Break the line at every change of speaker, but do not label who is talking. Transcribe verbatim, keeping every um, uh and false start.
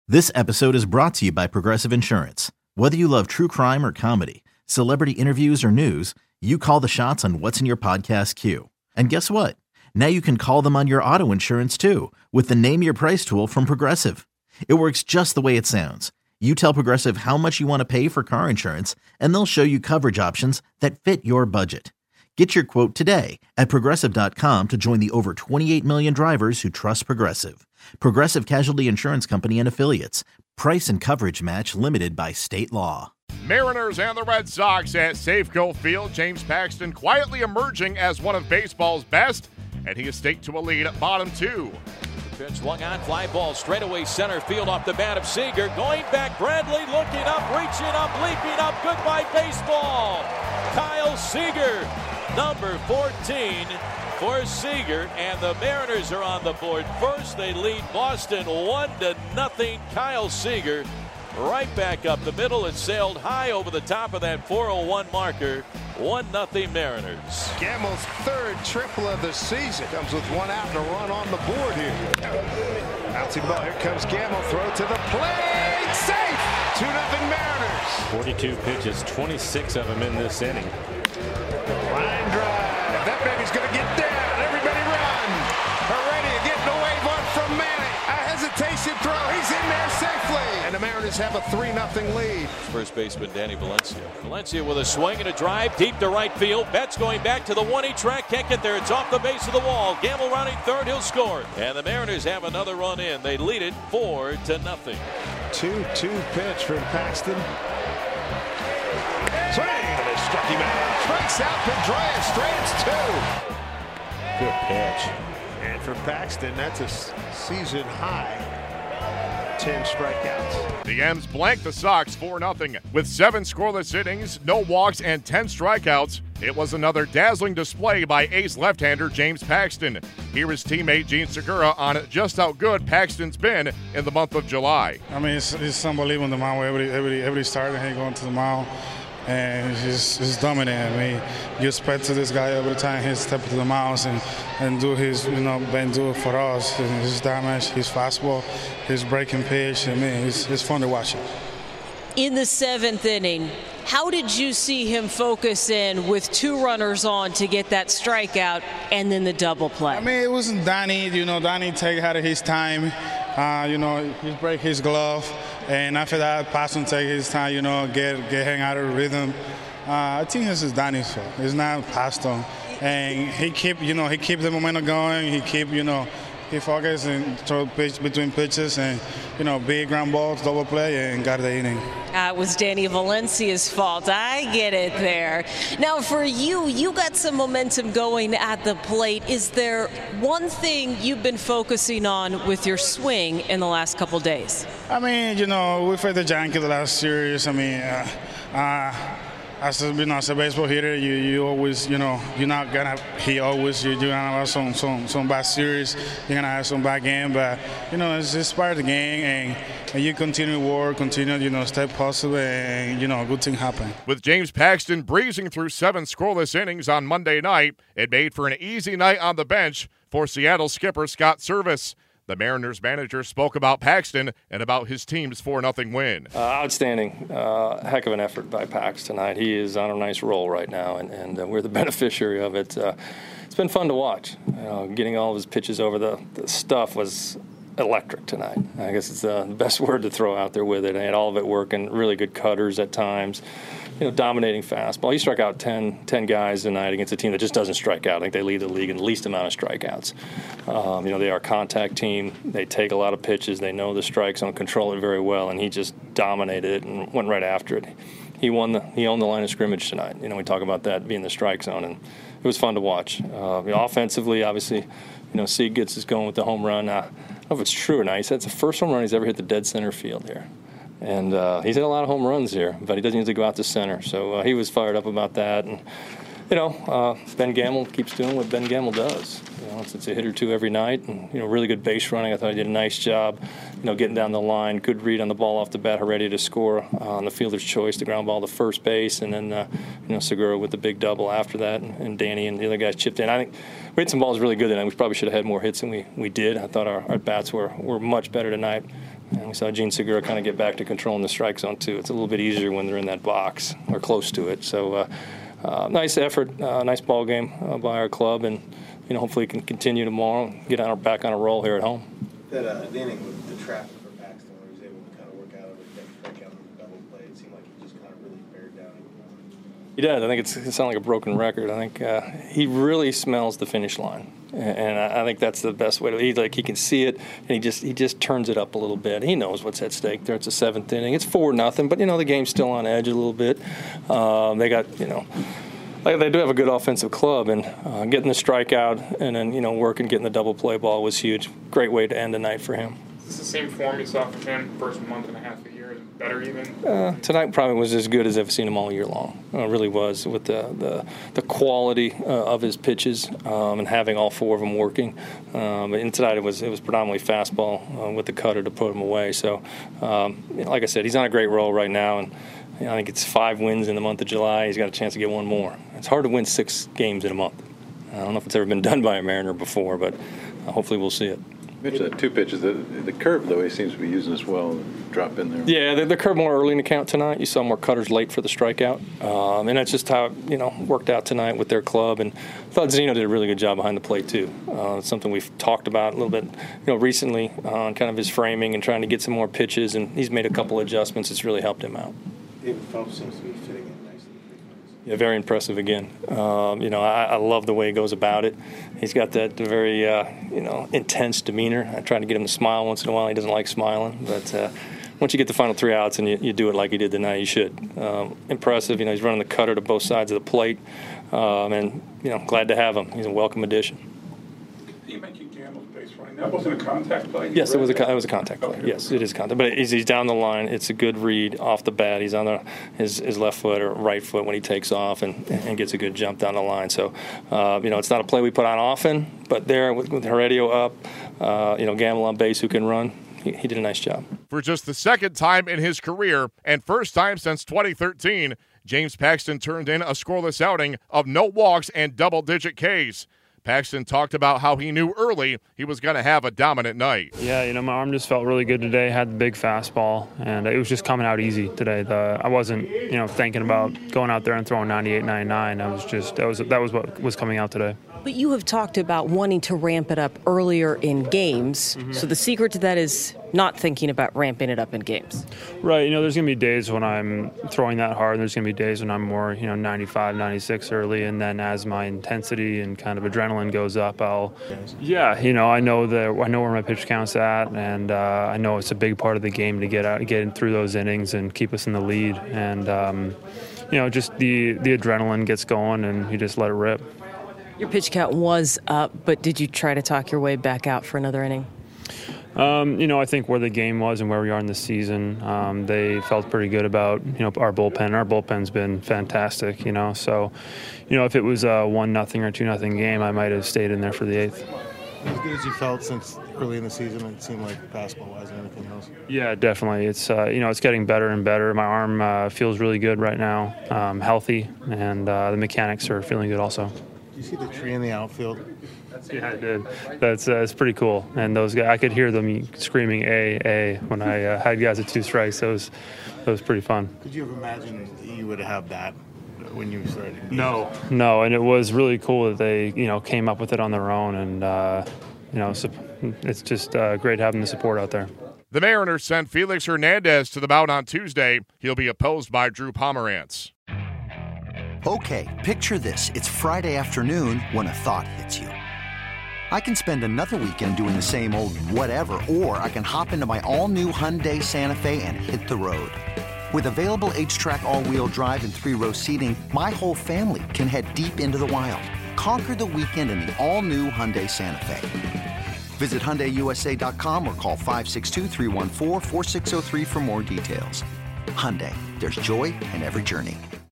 This episode is brought to you by Progressive Insurance. Whether you love true crime or comedy, celebrity interviews or news, you call the shots on what's in your podcast queue. And guess what? Now you can call them on your auto insurance too with the Name Your Price tool from Progressive. It works just the way it sounds. You tell Progressive how much you want to pay for car insurance, and they'll show you coverage options that fit your budget. Get your quote today at Progressive dot com to join the over twenty-eight million drivers who trust Progressive. Progressive Casualty Insurance Company and Affiliates. Price and coverage match limited by state law.
Mariners and the Red Sox at Safeco Field. James Paxton quietly emerging as one of baseball's best, and he has staked to a lead at bottom two.
Pitch swung on, fly ball straightaway center field off the bat of Seager. Going back, Bradley looking up, reaching up, leaping up. Goodbye baseball. Kyle Seager, number fourteen for Seager, and the Mariners are on the board first. They lead Boston one to nothing. Kyle Seager right back up the middle. It sailed high over the top of that four oh one marker. one nothing Mariners.
Gamble's third triple of the season. Comes with one out and a run on the board here. Bouncing ball. Here comes Gamble. Throw to the plate. Safe. two nothing Mariners.
forty-two pitches, twenty-six of them in this inning.
Line drive. That baby's going to get down. Everybody run. Heredia getting a wave on from Manny. A hesitation throw. He's in there safely. And the Mariners have a three nothing lead.
First baseman Danny Valencia. Valencia with a swing and a drive deep to right field. Betts going back to the one-E track. Can't get there. It's off the base of the wall. Gamble rounding third. He'll score. And the Mariners have another run in. They lead it four to nothing.
two two pitch from Paxton. Swing. And they struck him out. Strikes out Pedroia. Straight two.
Good pitch.
And for Paxton, that's a season high. ten strikeouts.
The M's blank the Sox four nothing. With seven scoreless innings, no walks, and ten strikeouts, it was another dazzling display by ace left-hander James Paxton. Here is teammate Gene Segura on just how good Paxton's been in the month of July.
I mean, it's, it's unbelievable the mound where every, every, every starter he going to the mound. And he's, he's dominant. I mean, you expect to this guy every time he step to the mound and, and do his, you know, been do it for us. His damage, his fastball, his breaking pitch. I mean, it's, it's fun to watch him.
In the seventh inning, how did you see him focus in with two runners on to get that strikeout and then the double play?
I mean, it wasn't Danny. You know, Danny take out of his time. Uh, you know, he break his glove. And after that, Paxton take his time, you know, get get hang out of the rhythm. Uh, I think this is Danny's fault. It's not Paxton. And he keep, you know, he keep the momentum going. He keep, you know, he focus and throw pitch between pitches and, you know, big ground balls, double play, and got the inning.
Uh, it was Danny Valencia's fault. I get it there. Now, for you, you got some momentum going at the plate. Is there one thing you've been focusing on with your swing in the last couple days?
I mean, you know, we played the Yankees the last series. I mean, uh, uh, as a, you know, as a baseball hitter, you, you always, you know, you're not gonna hit always. You're gonna have some some some bad series. You're gonna have some bad game, but you know, it's just part of the game, and, and you continue to work, continue, you know, stay positive, and you know, good thing happen.
With James Paxton breezing through seven scoreless innings on Monday night, it made for an easy night on the bench for Seattle skipper Scott Service. The Mariners manager spoke about Paxton and about his team's four nothing win.
Uh, outstanding. Uh, heck of an effort by Pax tonight. He is on a nice roll right now, and, and uh, we're the beneficiary of it. Uh, it's been fun to watch. You know, getting all of his pitches over the, the stuff was electric tonight. I guess it's uh, the best word to throw out there with it. And had all of it working, really good cutters at times. You know, dominating fastball. He struck out ten, ten guys tonight against a team that just doesn't strike out. I think they lead the league in the least amount of strikeouts. Um, you know, they are a contact team. They take a lot of pitches. They know the strike zone, control it very well, and he just dominated it and went right after it. He won the, he owned the line of scrimmage tonight. You know, we talk about that being the strike zone, and it was fun to watch. Uh, you know, offensively, obviously, you know, Sieg gets us going with the home run. Uh, I don't know if it's true or not. He said it's the first home run he's ever hit the dead center field here. And uh, he's hit a lot of home runs here, but he doesn't usually go out to center. So uh, he was fired up about that. And, you know, uh, Ben Gamble keeps doing what Ben Gamble does. You know, it's, it's a hit or two every night. And, you know, really good base running. I thought he did a nice job, you know, getting down the line. Good read on the ball off the bat, ready to score uh, on the fielder's choice, the ground ball to first base. And then, uh, you know, Segura with the big double after that. And, and Danny and the other guys chipped in. I think we had some balls really good tonight. We probably should have had more hits than we, we did. I thought our, our bats were, were much better tonight. And we saw Gene Segura kind of get back to controlling the strike zone, too. It's a little bit easier when they're in that box or close to it. So uh, uh, nice effort, uh, nice ball game uh, by our club, and you know hopefully we can continue tomorrow and get on our, back on a roll here at home.
That uh, inning with the traffic for Paxton, where he was able to kind of work out of it, break out on the double play, it seemed like he just kind of really bared down.
He did. I think it's, it sounded like a broken record. I think uh, he really smells the finish line, and I, I think that's the best way to. He like he can see it, and he just he just turns it up a little bit. He knows what's at stake there. It's a seventh inning. It's four nothing, but you know the game's still on edge a little bit. Um, they got you know. They do have a good offensive club, and uh, getting the strikeout and then you know working, getting the double play ball was huge. Great way to end the night for him.
Is this the same form you saw from him first month and a half a year? Better even?
Uh, tonight probably was as good as I've seen him all year long. Uh, it really was with the the, the quality uh, of his pitches um, and having all four of them working. Um, and tonight it was it was predominantly fastball uh, with the cutter to put him away. So, um, you know, like I said, he's on a great roll right now, and you know, I think it's five wins in the month of July. He's got a chance to get one more. It's hard to win six games in a month. I don't know if it's ever been done by a Mariner before, but uh, hopefully we'll see it.
Mitch, that two pitches, the, the curve, though, he seems to be using as well, drop in there.
Yeah, the, the curve more early in the count tonight. You saw more cutters late for the strikeout. Um, and that's just how it, you know, worked out tonight with their club. And I thought Zeno did a really good job behind the plate, too. Uh, it's something we've talked about a little bit, you know, recently on kind of his framing and trying to get some more pitches. And he's made a couple adjustments. It's really helped him out.
David Phelps seems to be fitting in nicely.
Yeah, very impressive again. Um, you know, I, I love the way he goes about it. He's got that very, uh, you know, intense demeanor. I try to get him to smile once in a while. He doesn't like smiling, but uh, once you get the final three outs and you, you do it like he did tonight, you should. Um, impressive. You know, he's running the cutter to both sides of the plate, um, and you know, glad to have him. He's a welcome addition.
You mentioned Gamble's base running. That wasn't a contact play.
Yes, it was a it was a contact play. Yes, it is contact. But he's, he's down the line. It's a good read off the bat. He's on the, his his left foot or right foot when he takes off and, and gets a good jump down the line. So, uh, you know, it's not a play we put on often, but there with, with Heredia up, uh, you know, Gamble on base who can run. He, he did a nice job.
For just the second time in his career and first time since twenty thirteen, James Paxton turned in a scoreless outing of no walks and double-digit Ks. Paxton talked about how he knew early he was going to have a dominant night.
Yeah, you know, my arm just felt really good today. Had the big fastball, and it was just coming out easy today. The, I wasn't, you know, thinking about going out there and throwing ninety-eight, ninety-nine. I was just that was that was what was coming out today.
But you have talked about wanting to ramp it up earlier in games.
Mm-hmm.
So the secret to that is not thinking about ramping it up in games.
Right. You know, there's going to be days when I'm throwing that hard. And there's going to be days when I'm more, you know, ninety-five, ninety-six early. And then as my intensity and kind of adrenaline goes up, I'll, yeah, you know, I know that I know where my pitch count's at. And uh, I know it's a big part of the game to get out, get through those innings and keep us in the lead. And, um, you know, just the, the adrenaline gets going and you just let it rip.
Your pitch count was up, but did you try to talk your way back out for another inning?
Um, you know, I think where the game was and where we are in the season, um, they felt pretty good about, you know, our bullpen. Our bullpen's been fantastic, you know. So, you know, if it was a one nothing or two nothing game, I might have stayed in there for the eighth.
As good as you felt since early in the season, it seemed like basketball-wise and everything else.
Yeah, definitely. It's uh, you know, it's getting better and better. My arm uh, feels really good right now, um, healthy, and uh, the mechanics are feeling good also.
You see the tree in the outfield?
Yeah, I did. That's uh, it's pretty cool. And those guys, I could hear them screaming "A A" when I uh, had guys at two strikes. That was that was pretty fun.
Could you have imagined you would have that when you started?
No, no. And it was really cool that they, you know, came up with it on their own. And uh, you know, it's just uh, great having the support out there.
The Mariners sent Felix Hernandez to the mound on Tuesday. He'll be opposed by Drew Pomerantz.
Okay, picture this. It's Friday afternoon when a thought hits you. I can spend another weekend doing the same old whatever, or I can hop into my all-new Hyundai Santa Fe and hit the road. With available H-Track all-wheel drive and three-row seating, my whole family can head deep into the wild. Conquer the weekend in the all-new Hyundai Santa Fe. Visit Hyundai U S A dot com or call five six two, three one four, four six zero three for more details. Hyundai, there's joy in every journey.